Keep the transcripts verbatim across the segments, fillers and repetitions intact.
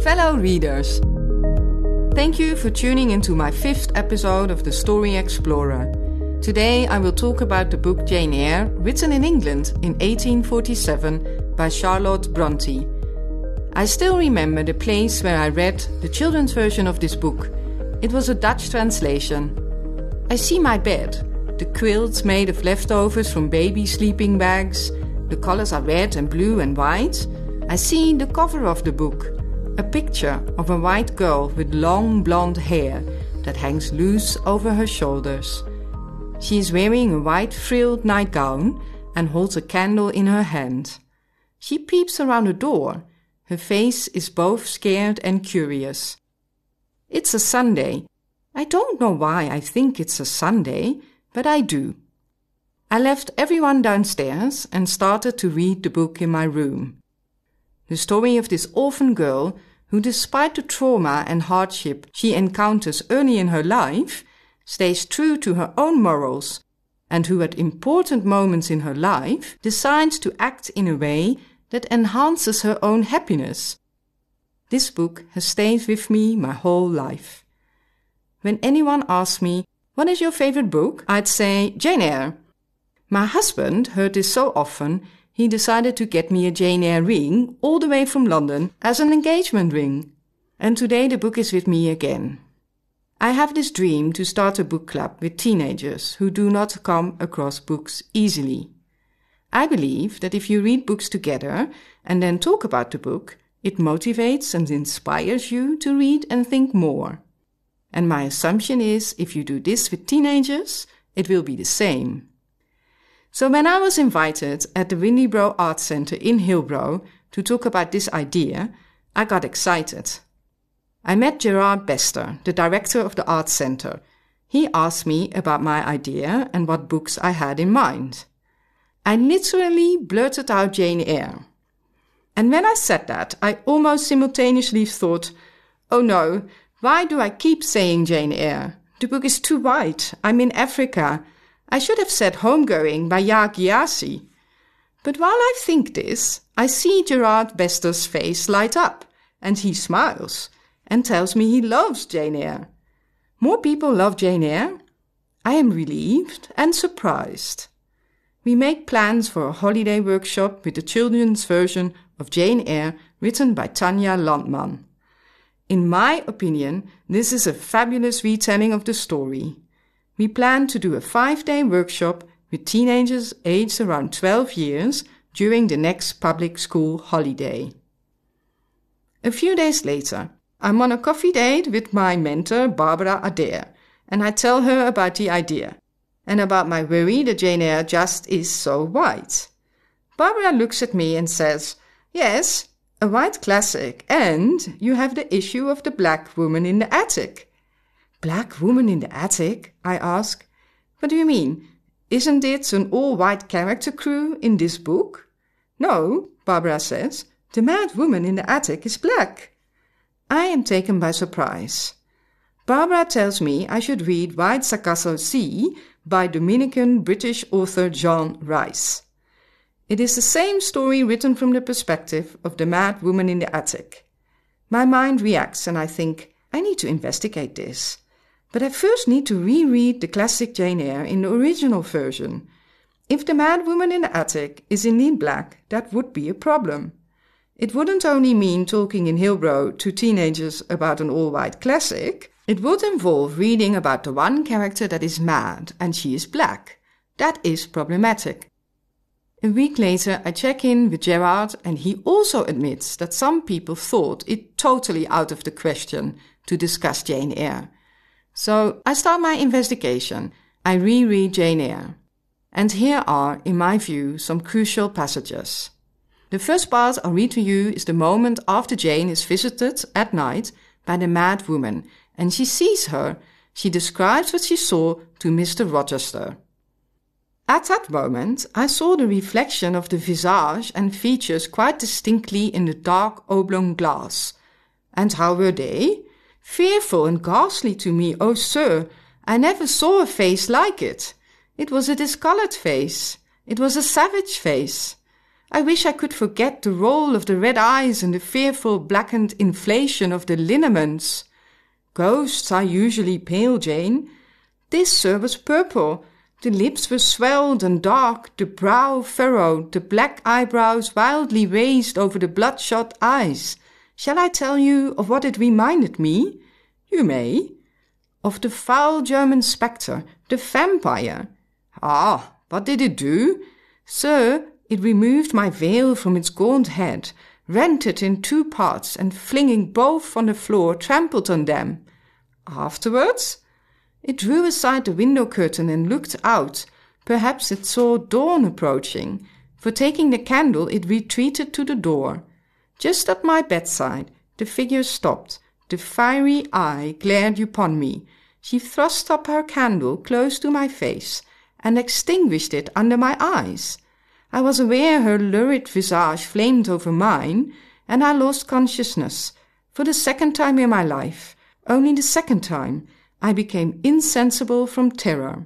Fellow readers, thank you for tuning into my fifth episode of The Story Explorer. Today I will talk about the book Jane Eyre, written in England in eighteen forty-seven by Charlotte Brontë. I still remember the place where I read the children's version of this book. It was a Dutch translation. I see my bed, the quilts made of leftovers from baby sleeping bags. The colors are red and blue and white. I see the cover of the book, a picture of a white girl with long blonde hair that hangs loose over her shoulders. She is wearing a white frilled nightgown and holds a candle in her hand. She peeps around the door. Her face is both scared and curious. It's a Sunday. I don't know why I think it's a Sunday, but I do. I left everyone downstairs and started to read the book in my room. The story of this orphan girl who, despite the trauma and hardship she encounters early in her life, stays true to her own morals and who at important moments in her life decides to act in a way that enhances her own happiness. This book has stayed with me my whole life. When anyone asks me, "What is your favorite book?" I'd say Jane Eyre. My husband heard this so often, he decided to get me a Jane Eyre ring all the way from London as an engagement ring. And today the book is with me again. I have this dream to start a book club with teenagers who do not come across books easily. I believe that if you read books together and then talk about the book, it motivates and inspires you to read and think more. And my assumption is, if you do this with teenagers, it will be the same. So when I was invited at the Windybrow Art Centre in Hillbrow to talk about this idea, I got excited. I met Gerard Bester, the director of the Art Centre. He asked me about my idea and what books I had in mind. I literally blurted out Jane Eyre. And when I said that, I almost simultaneously thought, oh no, why do I keep saying Jane Eyre? The book is too wide. I'm in Africa. I should have said Homegoing by Yaa Gyasi. But while I think this, I see Gerard Bester's face light up, and he smiles and tells me he loves Jane Eyre. More people love Jane Eyre? I am relieved and surprised. We make plans for a holiday workshop with the children's version of Jane Eyre written by Tanja Landman. In my opinion, this is a fabulous retelling of the story. We plan to do a five-day workshop with teenagers aged around twelve years during the next public school holiday. A few days later, I'm on a coffee date with my mentor Barbara Adair, and I tell her about the idea and about my worry that Jane Eyre just is so white. Barbara looks at me and says, yes, a white classic, and you have the issue of the black woman in the attic. Black woman in the attic? I ask. What do you mean? Isn't it an all-white character crew in this book? No, Barbara says. The mad woman in the attic is black. I am taken by surprise. Barbara tells me I should read White Sargasso Sea by Dominican-British author John Rice. It is the same story written from the perspective of the mad woman in the attic. My mind reacts and I think, I need to investigate this. But I first need to reread the classic Jane Eyre in the original version. If the mad woman in the attic is indeed black, that would be a problem. It wouldn't only mean talking in Hillbrow to teenagers about an all-white classic, it would involve reading about the one character that is mad and she is black. That is problematic. A week later, I check in with Gerard and he also admits that some people thought it totally out of the question to discuss Jane Eyre. So I start my investigation. I reread Jane Eyre. And here are, in my view, some crucial passages. The first part I'll read to you is the moment after Jane is visited at night by the mad woman, and she sees her. She describes what she saw to Mister Rochester. At that moment, I saw the reflection of the visage and features quite distinctly in the dark oblong glass. And how were they? Fearful and ghastly to me, oh sir, I never saw a face like it. It was a discoloured face. It was a savage face. I wish I could forget the roll of the red eyes and the fearful blackened inflation of the lineaments. Ghosts are usually pale, Jane. This, sir, was purple. The lips were swelled and dark, the brow furrowed, the black eyebrows wildly raised over the bloodshot eyes. Shall I tell you of what it reminded me? You may. Of the foul German spectre, the vampire. Ah, what did it do? Sir, it removed my veil from its gaunt head, rent it in two parts, and flinging both on the floor, trampled on them. Afterwards? It drew aside the window curtain and looked out. Perhaps it saw dawn approaching, for taking the candle it retreated to the door. Just at my bedside, the figure stopped. The fiery eye glared upon me. She thrust up her candle close to my face, and extinguished it under my eyes. I was aware her lurid visage flamed over mine, and I lost consciousness. For the second time in my life, only the second time, I became insensible from terror.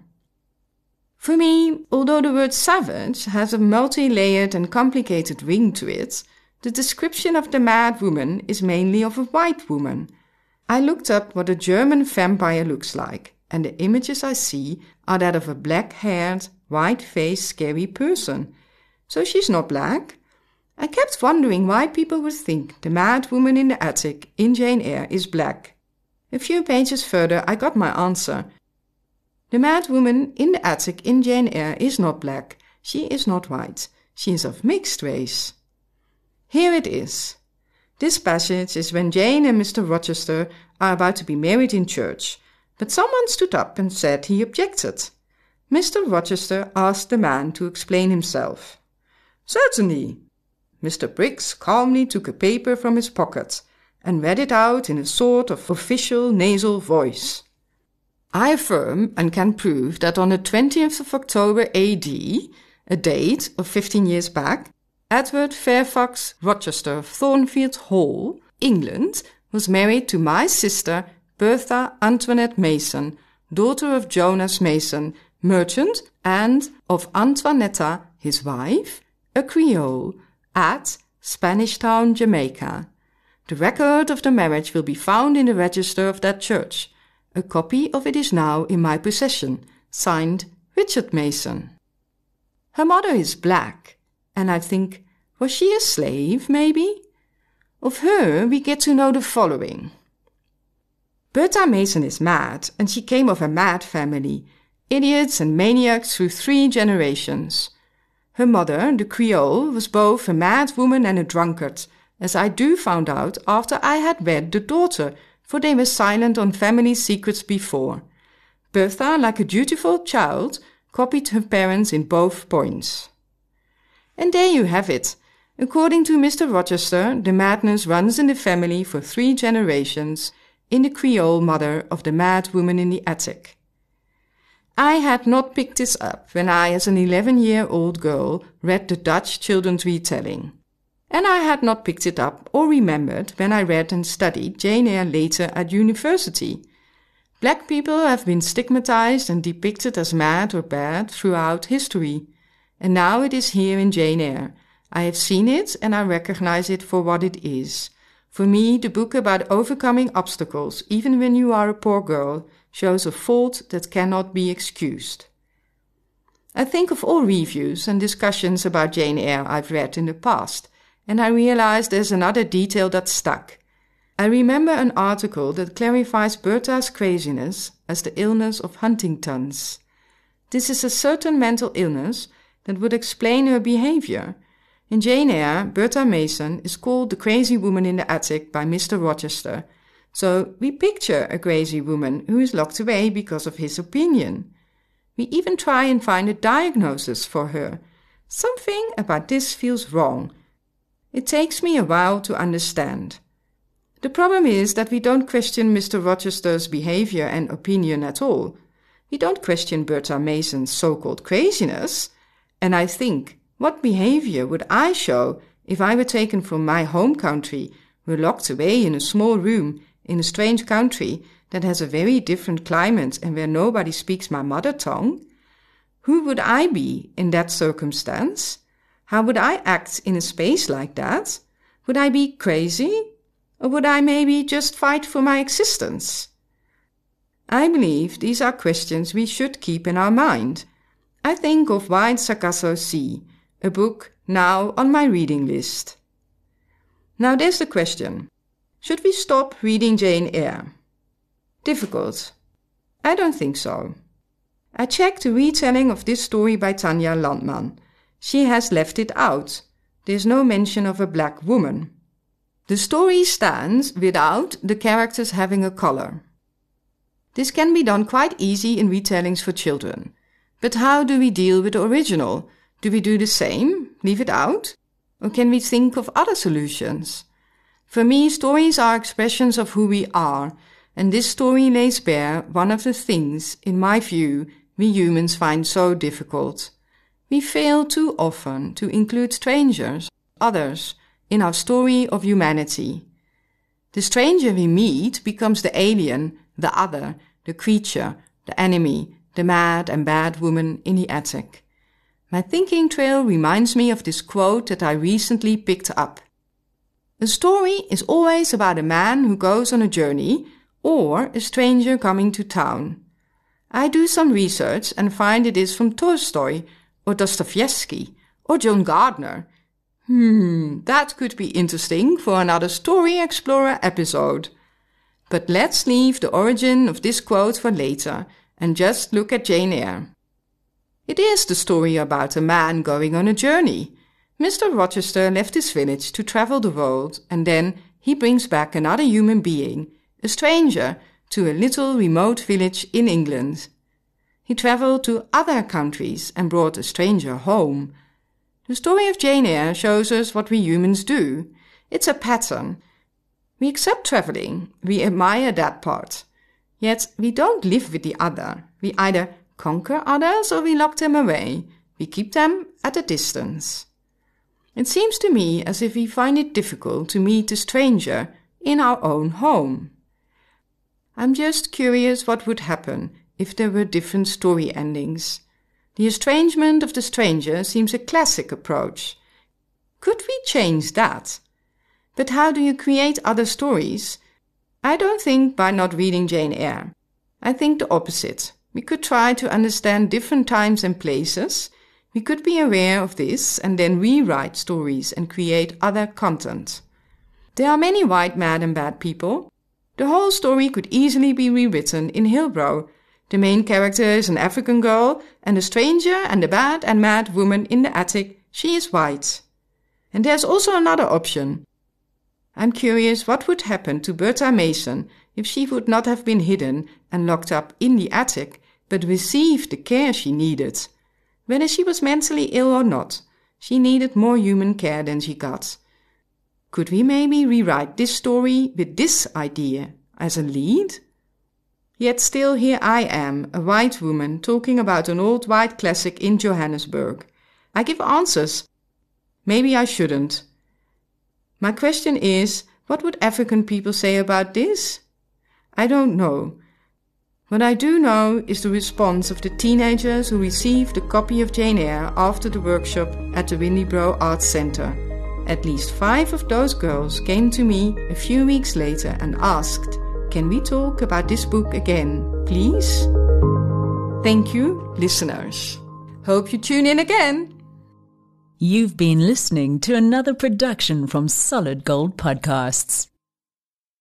For me, although the word savage has a multi-layered and complicated ring to it, the description of the mad woman is mainly of a white woman. I looked up what a German vampire looks like, and the images I see are that of a black-haired, white-faced, scary person. So she's not black. I kept wondering why people would think the mad woman in the attic in Jane Eyre is black. A few pages further I got my answer. The mad woman in the attic in Jane Eyre is not black. She is not white. She is of mixed race. Here it is. This passage is when Jane and Mister Rochester are about to be married in church, but someone stood up and said he objected. Mister Rochester asked the man to explain himself. Certainly. Mister Briggs calmly took a paper from his pocket and read it out in a sort of official nasal voice. I affirm and can prove that on the twentieth of October A D, a date of fifteen years back, Edward Fairfax Rochester of Thornfield Hall, England, was married to my sister Bertha Antoinette Mason, daughter of Jonas Mason, merchant, and of Antoinetta, his wife, a Creole, at Spanish Town, Jamaica. The record of the marriage will be found in the register of that church. A copy of it is now in my possession, signed Richard Mason. Her mother is black, and I think, was she a slave, maybe? Of her we get to know the following. Bertha Mason is mad, and she came of a mad family, idiots and maniacs through three generations. Her mother, the Creole, was both a mad woman and a drunkard, as I do found out after I had read The Daughter, for they were silent on family secrets before. Bertha, like a dutiful child, copied her parents in both points. And there you have it. According to Mister Rochester, the madness runs in the family for three generations, in the Creole mother of the mad woman in the attic. I had not picked this up when I, as an eleven-year-old girl, read the Dutch children's retelling. And I had not picked it up or remembered when I read and studied Jane Eyre later at university. Black people have been stigmatized and depicted as mad or bad throughout history. And now it is here in Jane Eyre. I have seen it and I recognize it for what it is. For me, the book about overcoming obstacles, even when you are a poor girl, shows a fault that cannot be excused. I think of all reviews and discussions about Jane Eyre I've read in the past, and I realize there's another detail that stuck. I remember an article that clarifies Bertha's craziness as the illness of Huntington's. This is a certain mental illness that would explain her behavior. In Jane Eyre, Bertha Mason is called the crazy woman in the attic by Mister Rochester, so we picture a crazy woman who is locked away because of his opinion. We even try and find a diagnosis for her. Something about this feels wrong. It takes me a while to understand. The problem is that we don't question Mister Rochester's behavior and opinion at all. We don't question Bertha Mason's so-called craziness. And I think, what behavior would I show if I were taken from my home country, were locked away in a small room in a strange country that has a very different climate and where nobody speaks my mother tongue? Who would I be in that circumstance? How would I act in a space like that? Would I be crazy? Or would I maybe just fight for my existence? I believe these are questions we should keep in our mind. I think of Wide Sargasso Sea, a book now on my reading list. Now there's the question. Should we stop reading Jane Eyre? Difficult. I don't think so. I checked the retelling of this story by Tanja Landman. She has left it out. There's no mention of a black woman. The story stands without the characters having a color. This can be done quite easy in retellings for children. But how do we deal with the original? Do we do the same? Leave it out? Or can we think of other solutions? For me, stories are expressions of who we are, and this story lays bare one of the things, in my view, we humans find so difficult. We fail too often to include strangers, others, in our story of humanity. The stranger we meet becomes the alien, the other, the creature, the enemy, the mad and bad woman in the attic. My thinking trail reminds me of this quote that I recently picked up. A story is always about a man who goes on a journey or a stranger coming to town. I do some research and find it is from Tolstoy or Dostoevsky or John Gardner. Hmm, that could be interesting for another Story Explorer episode. But let's leave the origin of this quote for later and just look at Jane Eyre. It is the story about a man going on a journey. Mister Rochester left his village to travel the world, and then he brings back another human being, a stranger, to a little remote village in England. He travelled to other countries and brought a stranger home. The story of Jane Eyre shows us what we humans do. It's a pattern. We accept travelling, we admire that part. Yet we don't live with the other. We either conquer others or we lock them away. We keep them at a distance. It seems to me as if we find it difficult to meet a stranger in our own home. I'm just curious what would happen if there were different story endings. The estrangement of the stranger seems a classic approach. Could we change that? But how do you create other stories? I don't think by not reading Jane Eyre. I think the opposite. We could try to understand different times and places. We could be aware of this and then rewrite stories and create other content. There are many white, mad and bad people. The whole story could easily be rewritten in Hillbrow. The main character is an African girl, and the stranger and the bad and mad woman in the attic, she is white. And there's also another option. I'm curious what would happen to Bertha Mason if she would not have been hidden and locked up in the attic, but received the care she needed. Whether she was mentally ill or not, she needed more human care than she got. Could we maybe rewrite this story with this idea as a lead? Yet still here I am, a white woman, talking about an old white classic in Johannesburg. I give answers. Maybe I shouldn't. My question is, what would African people say about this? I don't know. What I do know is the response of the teenagers who received a copy of Jane Eyre after the workshop at the Windybrow Arts Centre. At least five of those girls came to me a few weeks later and asked, "Can we talk about this book again, please?" Thank you, listeners. Hope you tune in again. You've been listening to another production from Solid Gold Podcasts.